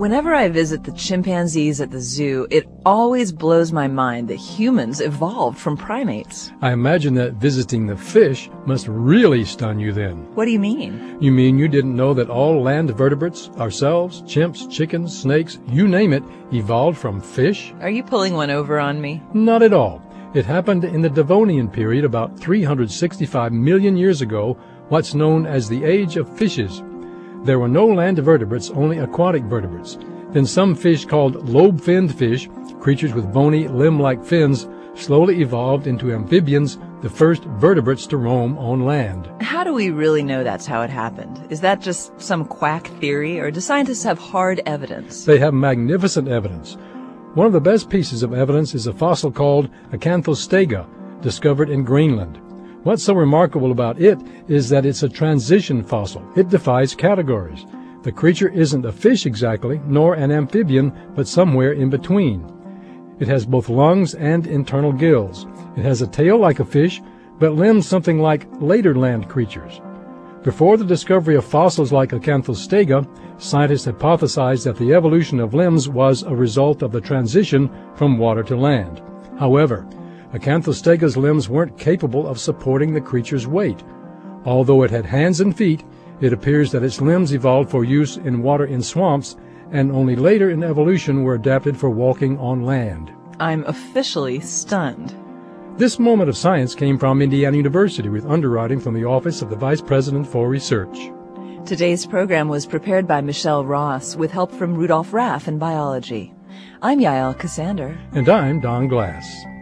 Whenever I visit the chimpanzees at the zoo, it always blows my mind that humans evolved from primates. I imagine that visiting the fish must really stun you then. What do you mean? You mean you didn't know that all land vertebrates, ourselves, chimps, chickens, snakes, you name it, evolved from fish? Are you pulling one over on me? Not at all. It happened in the Devonian period about 365 million years ago, what's known as the Age of Fishes. There were no land vertebrates, only aquatic vertebrates. Then some fish called lobe-finned fish, creatures with bony, limb-like fins, slowly evolved into amphibians, the first vertebrates to roam on land. How do we really know that's how it happened? Is that just some quack theory, or do scientists have hard evidence? They have magnificent evidence. One of the best pieces of evidence is a fossil called Acanthostega, discovered in Greenland. What's so remarkable about it is that it's a transition fossil. It defies categories. The creature isn't a fish exactly, nor an amphibian, but somewhere in between. It has both lungs and internal gills. It has a tail like a fish, but limbs something like later land creatures. Before the discovery of fossils like Acanthostega, scientists hypothesized that the evolution of limbs was a result of the transition from water to land. However, Acanthostega's limbs weren't capable of supporting the creature's weight. Although it had hands and feet, it appears that its limbs evolved for use in water in swamps, and only later in evolution were adapted for walking on land. I'm officially stunned. This moment of science came from Indiana University with underwriting from the Office of the Vice President for Research. Today's program was prepared by Michelle Ross with help from Rudolph Raff in biology. I'm Yael Cassander. And I'm Don Glass.